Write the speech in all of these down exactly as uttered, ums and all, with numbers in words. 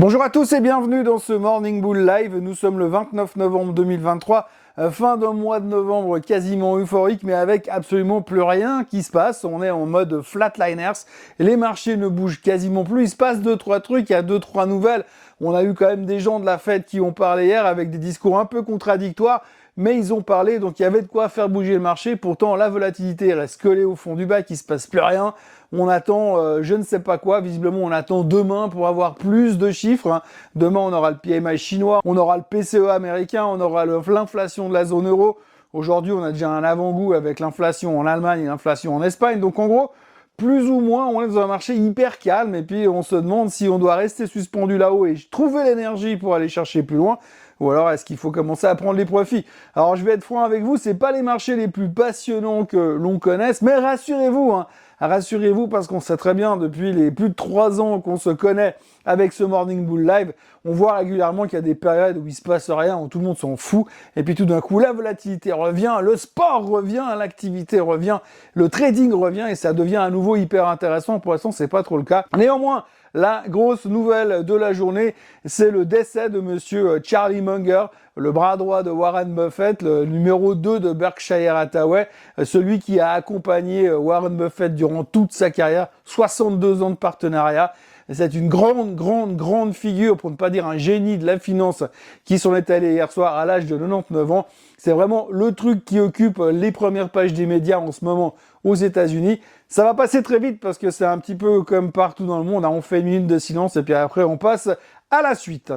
Bonjour à tous et bienvenue dans ce Morning Bull Live. Nous sommes le vingt-neuf novembre deux mille vingt-trois, fin d'un mois de novembre quasiment euphorique, mais avec absolument plus rien qui se passe. On est en mode flatliners. Les marchés ne bougent quasiment plus. Il se passe deux, trois trucs, il y a deux, trois nouvelles. On a eu quand même des gens de la Fed qui ont parlé hier avec des discours un peu contradictoires, mais ils ont parlé, donc il y avait de quoi faire bouger le marché. Pourtant, la volatilité reste collée au fond du bac, il se passe plus rien. On attend euh, je ne sais pas quoi, visiblement on attend demain pour avoir plus de chiffres. Hein. Demain on aura le P M I chinois, on aura le P C E américain, on aura l'inflation de la zone euro. Aujourd'hui on a déjà un avant-goût avec l'inflation en Allemagne et l'inflation en Espagne. Donc en gros, plus ou moins on est dans un marché hyper calme et puis on se demande si on doit rester suspendu là-haut et trouver l'énergie pour aller chercher plus loin. Ou alors est-ce qu'il faut commencer à prendre les profits? Alors je vais être franc avec vous, c'est pas les marchés les plus passionnants que l'on connaisse, mais rassurez-vous, hein, rassurez-vous parce qu'on sait très bien depuis les plus de trois ans qu'on se connaît avec ce Morning Bull Live, on voit régulièrement qu'il y a des périodes où il se passe rien, où tout le monde s'en fout, et puis tout d'un coup la volatilité revient, le sport revient, l'activité revient, le trading revient et ça devient à nouveau hyper intéressant. Pour l'instant c'est pas trop le cas. Néanmoins, la grosse nouvelle de la journée, c'est le décès de monsieur Charlie Munger, le bras droit de Warren Buffett, le numéro deux de Berkshire Hathaway, celui qui a accompagné Warren Buffett durant toute sa carrière, soixante-deux ans de partenariat. C'est une grande, grande, grande figure, pour ne pas dire un génie de la finance, qui s'en est allé hier soir à l'âge de quatre-vingt-dix-neuf ans. C'est vraiment le truc qui occupe les premières pages des médias en ce moment aux États-Unis. Ça va passer très vite parce que c'est un petit peu comme partout dans le monde. On fait une minute de silence et puis après on passe à la suite.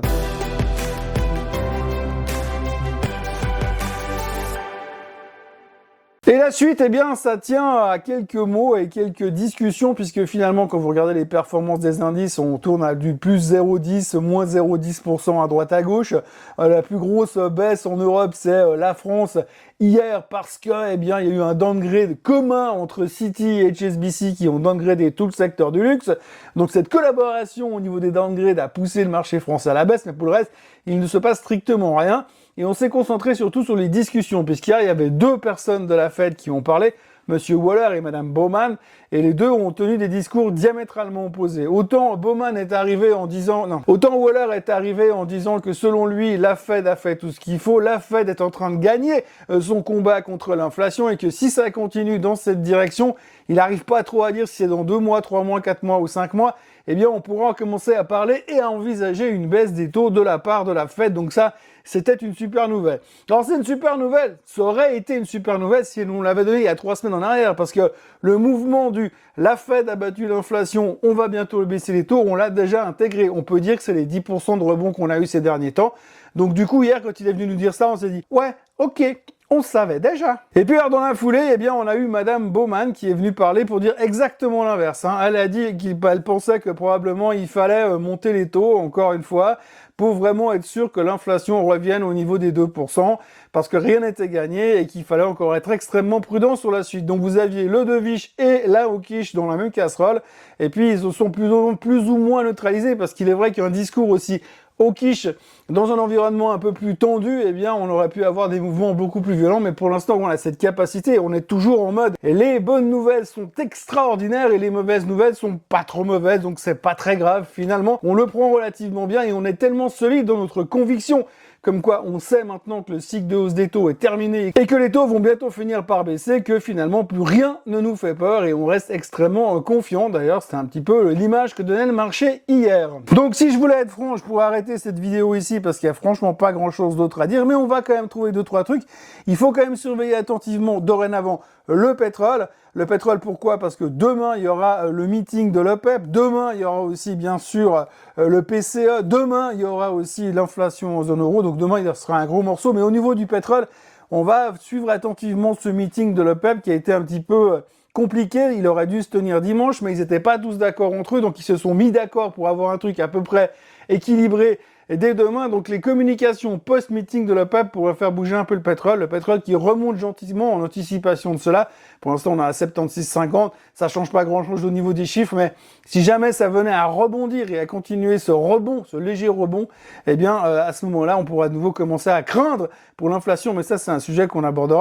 Et la suite, eh bien, ça tient à quelques mots et quelques discussions, puisque finalement, quand vous regardez les performances des indices, on tourne à du plus zéro virgule dix, moins zéro virgule dix pour cent à droite à gauche. Euh, la plus grosse baisse en Europe, c'est euh, la France hier, parce que, eh bien, il y a eu un downgrade commun entre Citi et H S B C qui ont downgradé tout le secteur du luxe. Donc, cette collaboration au niveau des downgrades a poussé le marché français à la baisse, mais pour le reste, il ne se passe strictement rien. Et on s'est concentré surtout sur les discussions, puisqu'hier, il y avait deux personnes de la Fed qui ont parlé, Monsieur Waller et Madame Bowman, et les deux ont tenu des discours diamétralement opposés. Autant Bowman est arrivé en disant, non, autant Waller est arrivé en disant que selon lui, la Fed a fait tout ce qu'il faut, la Fed est en train de gagner son combat contre l'inflation, et que si ça continue dans cette direction, il n'arrive pas trop à dire si c'est dans deux mois, trois mois, quatre mois ou cinq mois, eh bien on pourra commencer à parler et à envisager une baisse des taux de la part de la Fed. Donc ça, c'était une super nouvelle. Alors c'est une super nouvelle, ça aurait été une super nouvelle si on l'avait donné il y a trois semaines en arrière, parce que le mouvement du la Fed a battu l'inflation, on va bientôt baisser les taux, on l'a déjà intégré. On peut dire que c'est les dix pour cent de rebond qu'on a eu ces derniers temps. Donc du coup, hier, quand il est venu nous dire ça, on s'est dit, ouais, ok, on savait déjà. Et puis alors dans la foulée, eh bien on a eu Madame Bowman qui est venue parler pour dire exactement l'inverse. Hein. Elle a dit qu'elle pensait que probablement il fallait euh, monter les taux, encore une fois, pour vraiment être sûr que l'inflation revienne au niveau des deux pour cent, parce que rien n'était gagné et qu'il fallait encore être extrêmement prudent sur la suite. Donc vous aviez le De Vich et la Hawkish dans la même casserole, et puis ils se sont plus ou, plus ou moins neutralisés, parce qu'il est vrai qu'un discours aussi hawkish dans un environnement un peu plus tendu, eh bien on aurait pu avoir des mouvements beaucoup plus violents, mais pour l'instant on a cette capacité, on est toujours en mode et les bonnes nouvelles sont extraordinaires et les mauvaises nouvelles sont pas trop mauvaises, donc c'est pas très grave finalement, on le prend relativement bien et on est tellement solide dans notre conviction, comme quoi on sait maintenant que le cycle de hausse des taux est terminé et que les taux vont bientôt finir par baisser, que finalement plus rien ne nous fait peur et on reste extrêmement confiant. D'ailleurs c'était un petit peu l'image que donnait le marché hier. Donc si je voulais être franc, je pourrais arrêter cette vidéo ici parce qu'il y a franchement pas grand chose d'autre à dire, mais on va quand même trouver deux trois trucs. Il faut quand même surveiller attentivement dorénavant le pétrole. Le pétrole, pourquoi? Parce que demain, il y aura le meeting de l'OPEP, demain, il y aura aussi, bien sûr, le P C E, demain, il y aura aussi l'inflation en zone euro, donc demain, il sera un gros morceau. Mais au niveau du pétrole, on va suivre attentivement ce meeting de l'OPEP qui a été un petit peu compliqué. Il aurait dû se tenir dimanche, mais ils n'étaient pas tous d'accord entre eux, donc ils se sont mis d'accord pour avoir un truc à peu près équilibré. Et dès demain, donc les communications post-meeting de l'OPEP pourraient faire bouger un peu le pétrole. Le pétrole qui remonte gentiment en anticipation de cela. Pour l'instant, on a à soixante-seize cinquante. Ça change pas grand-chose au niveau des chiffres, mais si jamais ça venait à rebondir et à continuer ce rebond, ce léger rebond, eh bien, euh, à ce moment-là, on pourra de nouveau commencer à craindre pour l'inflation. Mais ça, c'est un sujet qu'on abordera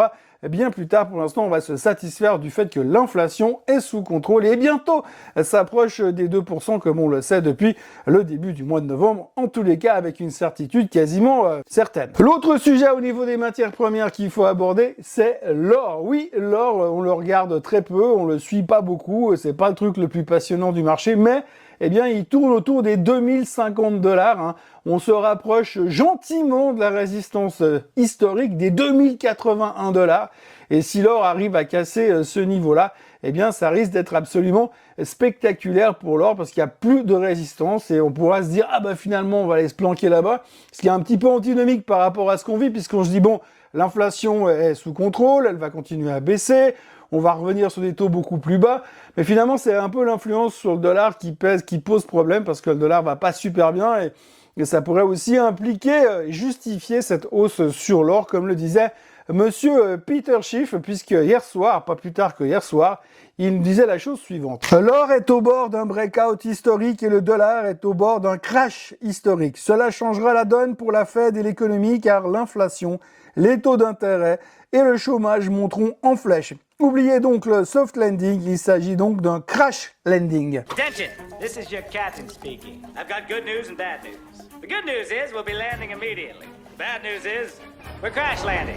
bien plus tard. Pour l'instant, on va se satisfaire du fait que l'inflation est sous contrôle et bientôt s'approche des deux pour cent comme on le sait depuis le début du mois de novembre, en tous les cas avec une certitude quasiment euh, certaine. L'autre sujet au niveau des matières premières qu'il faut aborder, c'est l'or. Oui, l'or, on le regarde très peu, on le suit pas beaucoup, c'est pas le truc le plus passionnant du marché, mais eh bien, il tourne autour des deux mille cinquante dollars. Hein. On se rapproche gentiment de la résistance euh, historique des deux mille quatre-vingt-un dollars. Et si l'or arrive à casser euh, ce niveau-là, eh bien, ça risque d'être absolument spectaculaire pour l'or parce qu'il n'y a plus de résistance et on pourra se dire, ah bah finalement, on va aller se planquer là-bas. Ce qui est un petit peu antinomique par rapport à ce qu'on vit, puisqu'on se dit, bon, l'inflation est sous contrôle, elle va continuer à baisser, on va revenir sur des taux beaucoup plus bas, mais finalement c'est un peu l'influence sur le dollar qui pèse, qui pose problème parce que le dollar va pas super bien et, et ça pourrait aussi impliquer, justifier cette hausse sur l'or, comme le disait Monsieur Peter Schiff, puisque hier soir, pas plus tard que hier soir, il nous disait la chose suivante. L'or est au bord d'un breakout historique et le dollar est au bord d'un crash historique. Cela changera la donne pour la Fed et l'économie car l'inflation, les taux d'intérêt et le chômage monteront en flèche. Oubliez donc le soft landing, il s'agit donc d'un crash landing. Attention, this is your captain speaking. I've got good news and bad news. The good news is we'll be landing immediately. The bad news is we're crash landing.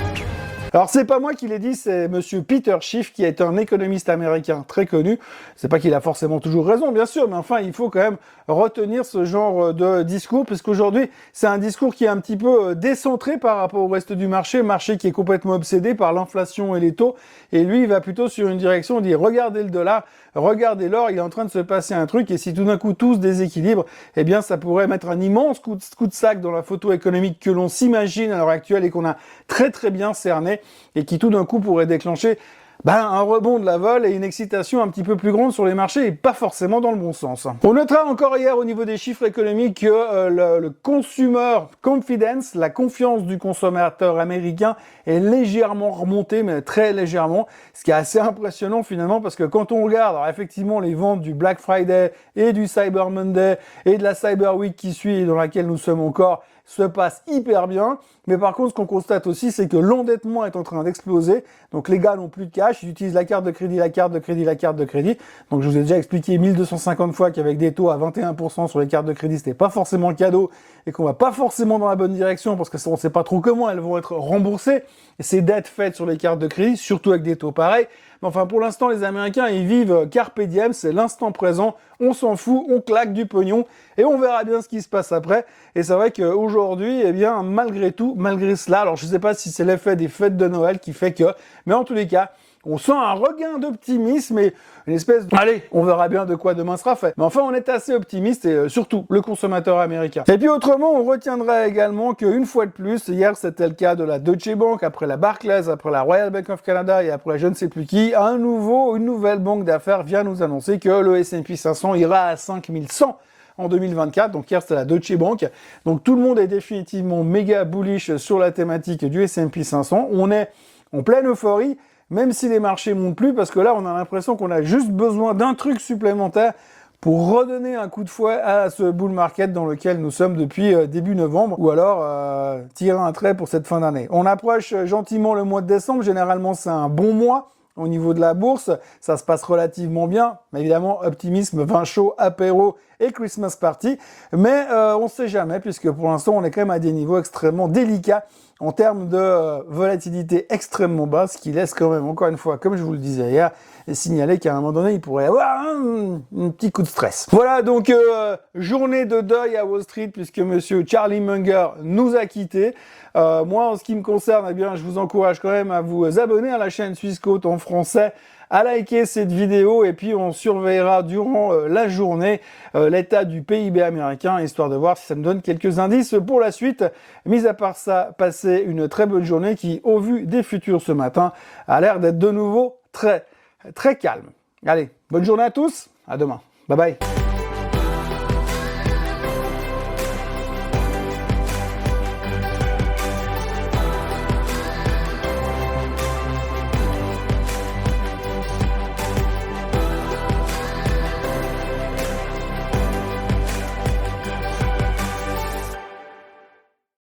Alors c'est pas moi qui l'ai dit, c'est Monsieur Peter Schiff qui est un économiste américain très connu. C'est pas qu'il a forcément toujours raison, bien sûr, mais enfin il faut quand même retenir ce genre de discours, puisqu'aujourd'hui c'est un discours qui est un petit peu décentré par rapport au reste du marché, marché qui est complètement obsédé par l'inflation et les taux, et lui il va plutôt sur une direction, il dit regardez le dollar, regardez l'or, il est en train de se passer un truc, et si tout d'un coup tout se déséquilibre, eh bien ça pourrait mettre un immense coup de, coup de sac dans la photo économique que l'on s'imagine à l'heure actuelle et qu'on a très très bien cerné, et qui tout d'un coup pourrait déclencher ben, un rebond de la vol et une excitation un petit peu plus grande sur les marchés et pas forcément dans le bon sens. On notera encore hier au niveau des chiffres économiques que euh, le, le consumer confidence, la confiance du consommateur américain est légèrement remontée, mais très légèrement, ce qui est assez impressionnant finalement parce que quand on regarde alors effectivement les ventes du Black Friday et du Cyber Monday et de la Cyber Week qui suit et dans laquelle nous sommes encore se passe hyper bien, mais par contre ce qu'on constate aussi c'est que l'endettement est en train d'exploser, donc les gars n'ont plus de cash, ils utilisent la carte de crédit, la carte de crédit, la carte de crédit, donc je vous ai déjà expliqué mille deux cent cinquante fois qu'avec des taux à vingt et un pour cent sur les cartes de crédit c'était pas forcément le cadeau, et qu'on va pas forcément dans la bonne direction parce que on sait pas trop comment elles vont être remboursées, et ces dettes faites sur les cartes de crédit, surtout avec des taux pareils. Mais enfin, pour l'instant, les Américains, ils vivent carpe diem, c'est l'instant présent, on s'en fout, on claque du pognon, et on verra bien ce qui se passe après. Et c'est vrai qu'aujourd'hui, eh bien, malgré tout, malgré cela, alors je sais pas si c'est l'effet des fêtes de Noël qui fait que, mais en tous les cas, on sent un regain d'optimisme et une espèce de... Allez, on verra bien de quoi demain sera fait. Mais enfin, on est assez optimiste et euh, surtout le consommateur américain. Et puis autrement, on retiendra également qu'une fois de plus, hier c'était le cas de la Deutsche Bank, après la Barclays, après la Royal Bank of Canada et après je ne sais plus qui, un nouveau, une nouvelle banque d'affaires vient nous annoncer que le S and P cinq cents ira à cinq mille cent en deux mille vingt-quatre, donc hier c'était la Deutsche Bank, donc tout le monde est définitivement méga bullish sur la thématique du S and P cinq cents, on est en pleine euphorie, même si les marchés montent plus, parce que là, on a l'impression qu'on a juste besoin d'un truc supplémentaire pour redonner un coup de fouet à ce bull market dans lequel nous sommes depuis euh, début novembre, ou alors euh, tirer un trait pour cette fin d'année. On approche gentiment le mois de décembre, généralement c'est un bon mois au niveau de la bourse, ça se passe relativement bien, mais évidemment, optimisme, vin chaud, apéro et Christmas party, mais euh, on ne sait jamais, puisque pour l'instant, on est quand même à des niveaux extrêmement délicats en termes de euh, volatilité extrêmement basse, ce qui laisse quand même, encore une fois, comme je vous le disais hier, signaler qu'à un moment donné, il pourrait y avoir un, un petit coup de stress. Voilà, donc euh, journée de deuil à Wall Street, puisque monsieur Charlie Munger nous a quittés. Euh, moi, en ce qui me concerne, eh bien, je vous encourage quand même à vous abonner à la chaîne Swissquote en français, à liker cette vidéo, et puis on surveillera durant euh, la journée euh, l'état du P I B américain, histoire de voir si ça me donne quelques indices pour la suite. Mis à part ça, passez une très bonne journée qui, au vu des futurs ce matin, a l'air d'être de nouveau très, très calme. Allez, bonne journée à tous, à demain. Bye bye.